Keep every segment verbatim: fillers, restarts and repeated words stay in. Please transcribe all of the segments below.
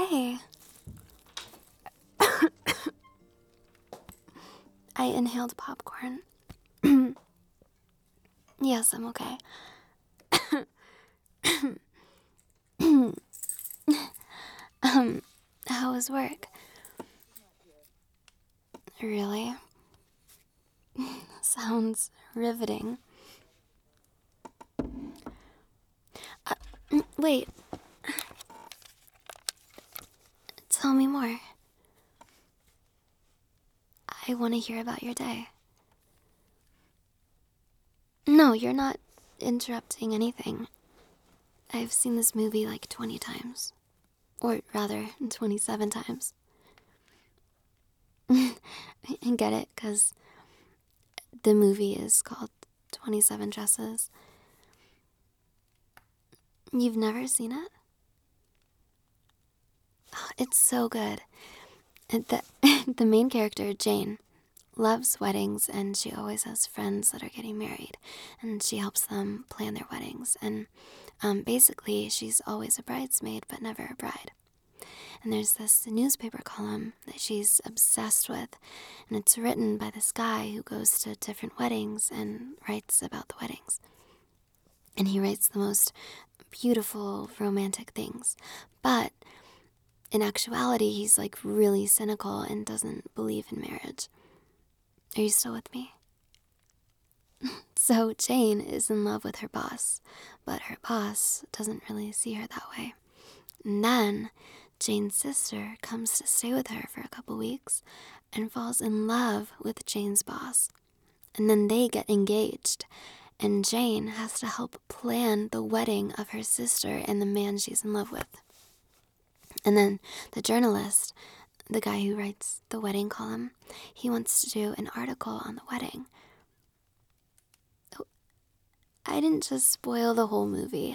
okay? I inhaled popcorn. Yes, I'm okay. um, how was work? Really? Sounds riveting. Uh, mm, wait. Tell me more. I want to hear about your day. No, you're not interrupting anything. I've seen this movie like twenty times. Or rather, twenty-seven times. Get it? Because the movie is called twenty-seven Dresses. You've never seen it? Oh, it's so good. The, the main character, Jane, loves weddings, and she always has friends that are getting married, and she helps them plan their weddings. And um, basically, she's always a bridesmaid, but never a bride. And there's this newspaper column that she's obsessed with, and it's written by this guy who goes to different weddings and writes about the weddings. And he writes the most beautiful, romantic things. But in actuality, he's like really cynical and doesn't believe in marriage. Are you still with me? So Jane is in love with her boss, but her boss doesn't really see her that way. And then Jane's sister comes to stay with her for a couple weeks and falls in love with Jane's boss. And then they get engaged, and Jane has to help plan the wedding of her sister and the man she's in love with. And then the journalist, the guy who writes the wedding column, he wants to do an article on the wedding. Oh, I didn't just spoil the whole movie.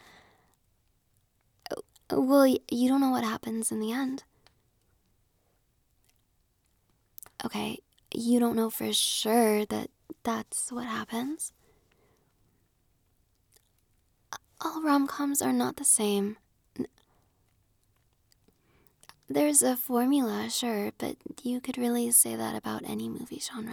Oh, well, you don't know what happens in the end. Okay, you don't know for sure that that's what happens? All rom-coms are not the same. There's a formula, sure, but you could really say that about any movie genre.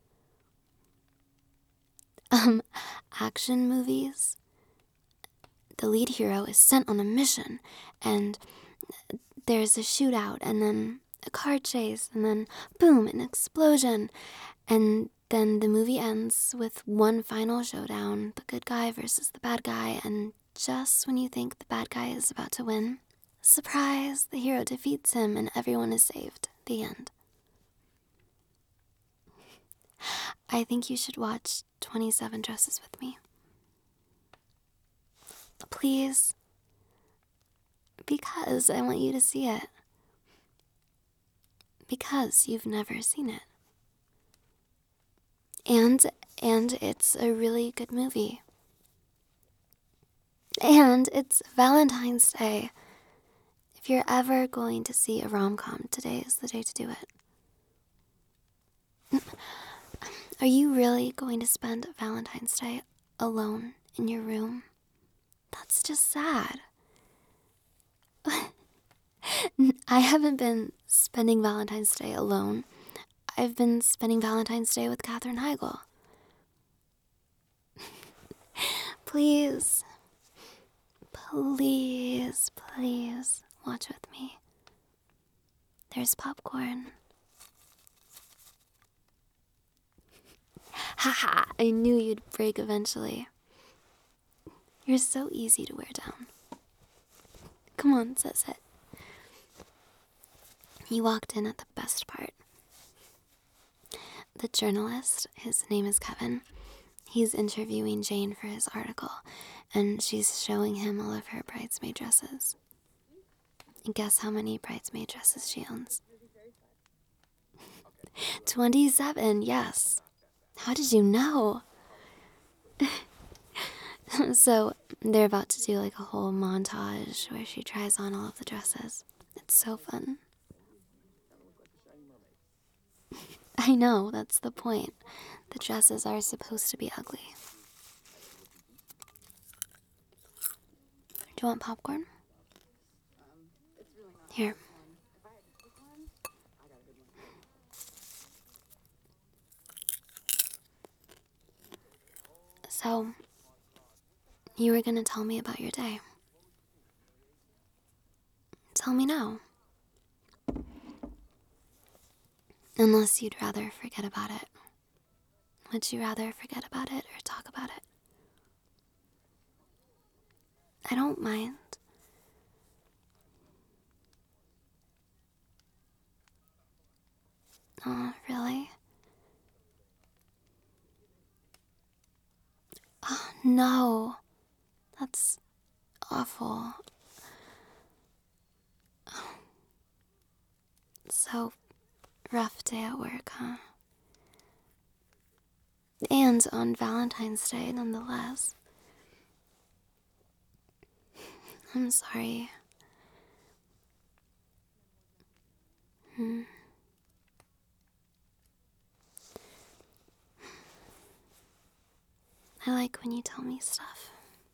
Um, action movies? The lead hero is sent on a mission, and there's a shootout, and then a car chase, and then boom, an explosion. And then the movie ends with one final showdown, the good guy versus the bad guy, and just when you think the bad guy is about to win, surprise, the hero defeats him and everyone is saved. The end. I think you should watch twenty-seven Dresses with me. Please. Because I want you to see it. Because you've never seen it. And, and it's a really good movie. And it's Valentine's Day. If you're ever going to see a rom-com, today is the day to do it. Are you really going to spend Valentine's Day alone in your room? That's just sad. I haven't been spending Valentine's Day alone. I've been spending Valentine's Day with Katherine Heigl. Please, please, please watch with me. There's popcorn. Haha, I knew you'd break eventually. You're so easy to wear down. Come on, sit, sit. He walked in at the best part. The journalist, his name is Kevin, he's interviewing Jane for his article, and she's showing him all of her bridesmaid dresses. And guess how many bridesmaid dresses she owns? twenty-seven, yes. How did you know? So they're about to do like a whole montage where she tries on all of the dresses. It's so fun. I know, that's the point. The dresses are supposed to be ugly. Do you want popcorn? Here. So, you were gonna tell me about your day. Tell me now. Unless you'd rather forget about it. Would you rather forget about it or talk about it? I don't mind. Oh, really? Oh, no. That's awful. So, rough day at work, huh? And on Valentine's Day, nonetheless. I'm sorry. Hmm. I like when you tell me stuff.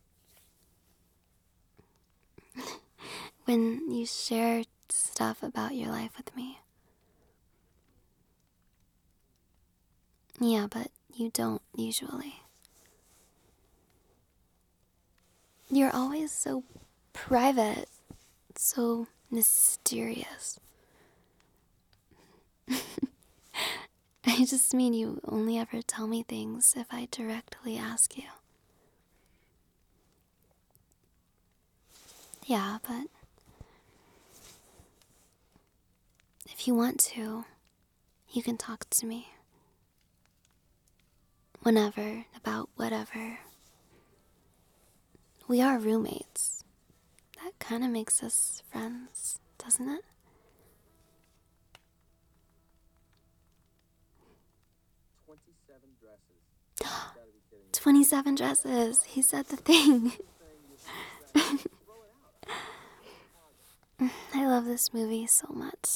When you share stuff about your life with me. Yeah, but you don't usually. You're always so private, so mysterious. I just mean you only ever tell me things if I directly ask you. Yeah, but if you want to, you can talk to me. Whenever, about whatever. We are roommates. That kind of makes us friends, doesn't it? twenty-seven dresses. You gotta be kidding me. twenty-seven dresses. He said the thing. I love this movie so much.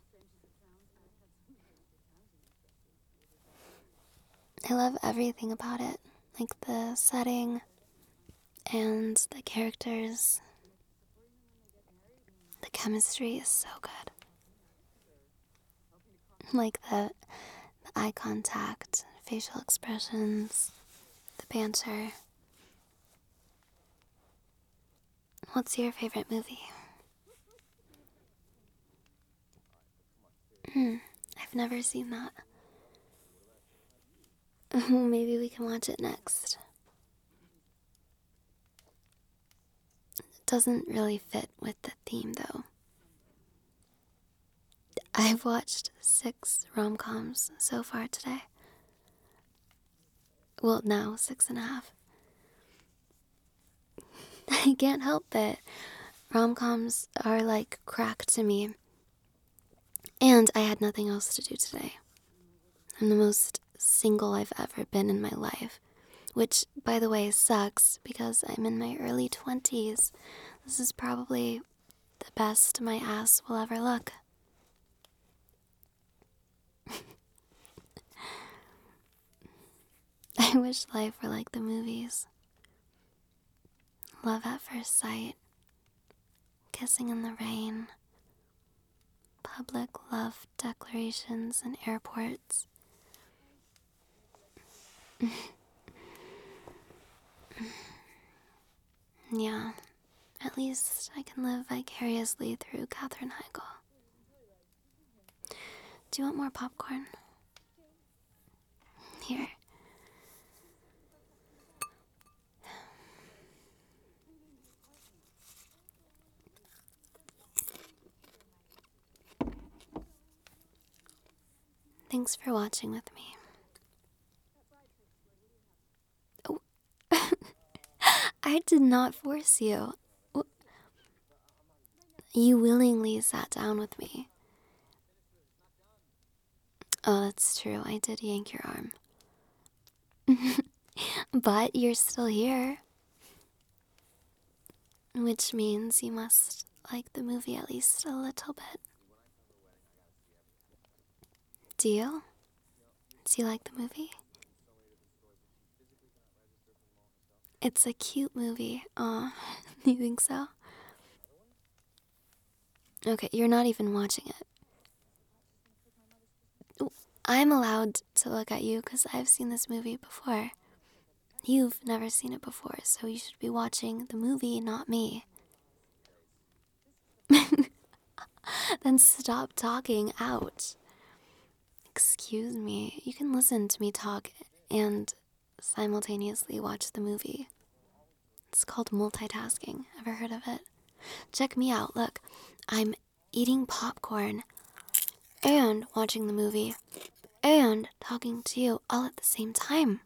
I love everything about it. Like the setting and the characters. The chemistry is so good. Like the, the eye contact, facial expressions, the banter. What's your favorite movie? Hmm, I've never seen that. Maybe we can watch it next. It doesn't really fit with the theme, though. I've watched six rom-coms so far today. Well, now six and a half. I can't help it. Rom-coms are like crack to me. And I had nothing else to do today. I'm the most single I've ever been in my life. Which, by the way, sucks because I'm in my early twenties. This is probably the best my ass will ever look. I wish life were like the movies. Love at first sight. Kissing in the rain. Public love declarations in airports. Yeah, at least I can live vicariously through Katherine Heigl. Do you want more popcorn? Here. Thanks for watching with me. Oh. I did not force you. You willingly sat down with me. Oh, that's true. I did yank your arm. But you're still here. Which means you must like the movie at least a little bit. Do you? Do you like the movie? It's a cute movie. Aw, you think so? Okay, you're not even watching it. I'm allowed to look at you because I've seen this movie before. You've never seen it before, so you should be watching the movie, not me. Then stop talking. Ouch. Excuse me. You can listen to me talk and simultaneously watch the movie. It's called multitasking. Ever heard of it? Check me out. Look, I'm eating popcorn and watching the movie and talking to you all at the same time.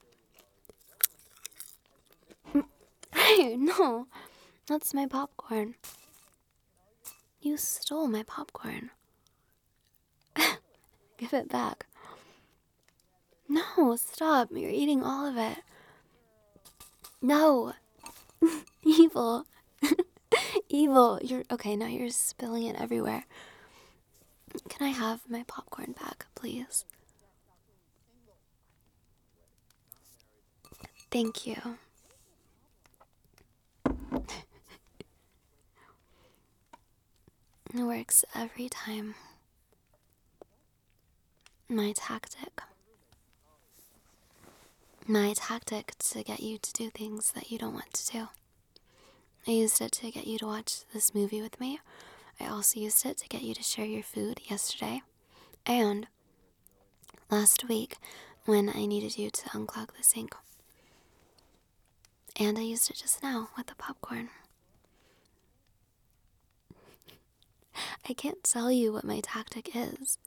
Hey, no, that's my popcorn. You stole my popcorn. Give it back. No, stop. You're eating all of it. No. Evil. Evil. You're okay, now you're spilling it everywhere. Can I have my popcorn back, please? Thank you. It works every time. My tactic. My tactic to get you to do things that you don't want to do. I used it to get you to watch this movie with me. I also used it to get you to share your food yesterday. And last week when I needed you to unclog the sink. And I used it just now with the popcorn. I can't tell you what my tactic is.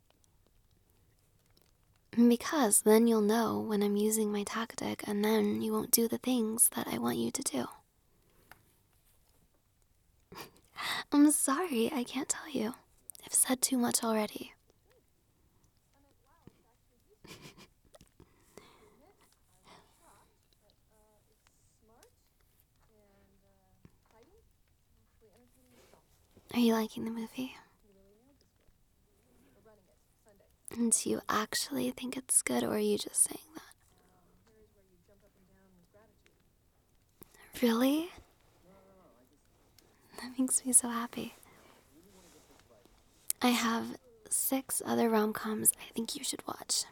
Because then you'll know when I'm using my tactic and then you won't do the things that I want you to do. I'm sorry, I can't tell you. I've said too much already. Are you liking the movie? And do you actually think it's good, or are you just saying that? Really? That makes me so happy. I have six other rom-coms I think you should watch.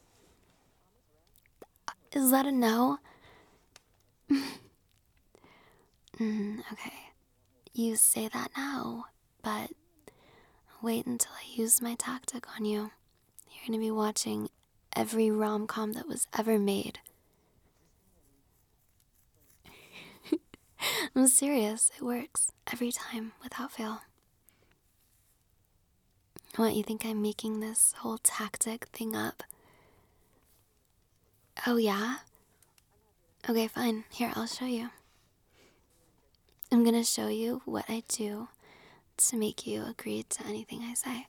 Is that a no? mm, okay. You say that now, but wait until I use my tactic on you. You're gonna be watching every rom-com that was ever made. I'm serious, it works every time without fail. What, you think I'm making this whole tactic thing up? Oh yeah? Okay, fine. Here, I'll show you. I'm gonna show you what I do to make you agree to anything I say.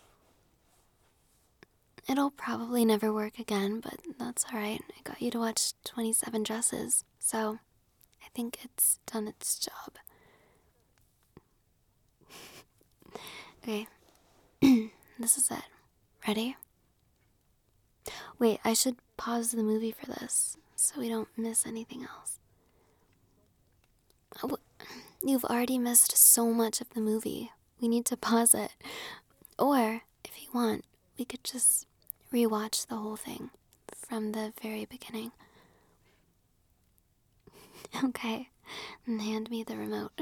It'll probably never work again, but that's alright. I got you to watch twenty-seven Dresses, so I think it's done its job. Okay, this is it. Ready? Wait, I should pause the movie for this, so we don't miss anything else. Oh, you've already missed so much of the movie. We need to pause it. Or, if you want, we could just rewatch the whole thing from the very beginning. Okay, and hand me the remote.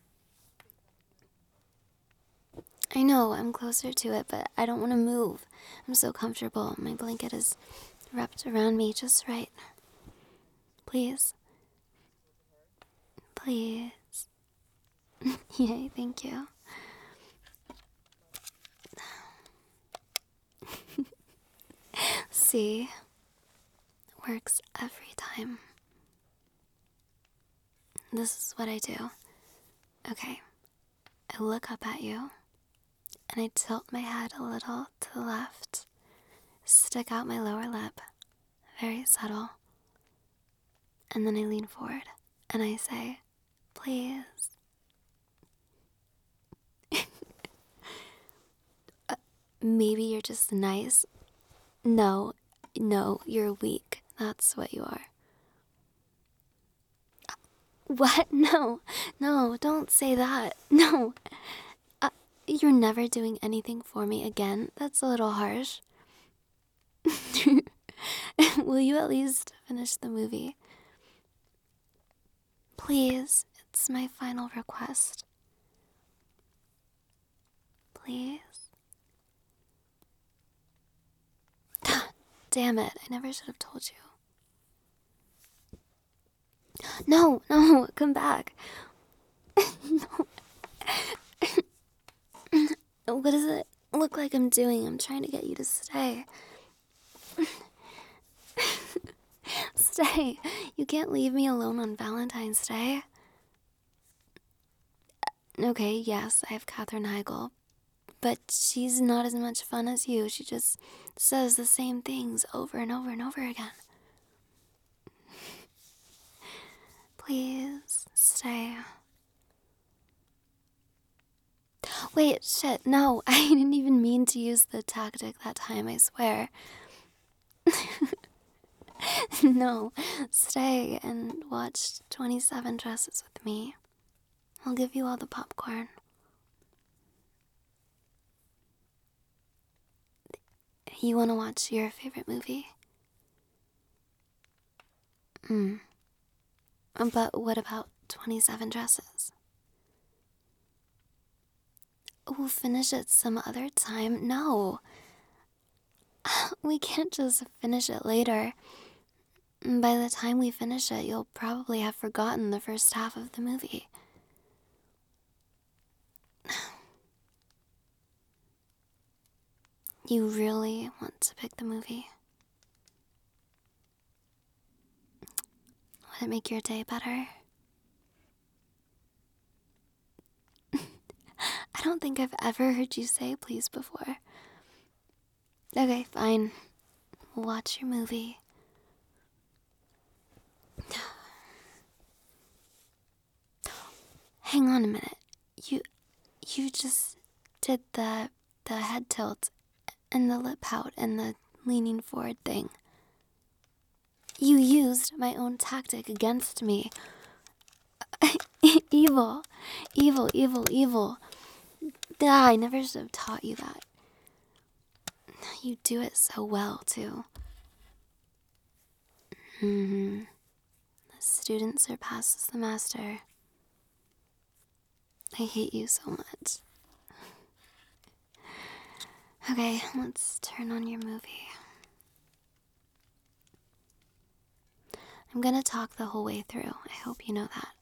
I know, I'm closer to it, but I don't want to move. I'm so comfortable. My blanket is wrapped around me just right. Please. Please. Yay, thank you. See? Works every time. This is what I do. Okay. I look up at you, and I tilt my head a little to the left, stick out my lower lip, very subtle, and then I lean forward, and I say, please. uh, maybe you're just nice. No, no, you're weak. That's what you are. What? No, no, don't say that. No. Uh, You're never doing anything for me again? That's a little harsh. Will you at least finish the movie? Please, it's my final request. Please? Damn it, I never should have told you. No, no, come back. No. What does it look like I'm doing? I'm trying to get you to stay. Stay. You can't leave me alone on Valentine's Day. Okay, yes, I have Katherine Heigl, but she's not as much fun as you. She just says the same things over and over and over again. Please, stay. Wait, shit, no, I didn't even mean to use the tactic that time, I swear. No, stay and watch twenty-seven Dresses with me. I'll give you all the popcorn. You want to watch your favorite movie? Hmm. But what about twenty-seven Dresses? We'll finish it some other time. No. We can't just finish it later. By the time we finish it, you'll probably have forgotten the first half of the movie. You really want to pick the movie? Would it make your day better? I don't think I've ever heard you say please before. Okay, fine. We'll watch your movie. Hang on a minute. You you just did the the head tilt and the lip pout and the leaning forward thing. You used my own tactic against me. Evil. Evil, evil, evil. Ah, I never should have taught you that. You do it so well, too. Mm-hmm. The student surpasses the master. I hate you so much. Okay, let's turn on your movie. I'm gonna talk the whole way through. I hope you know that.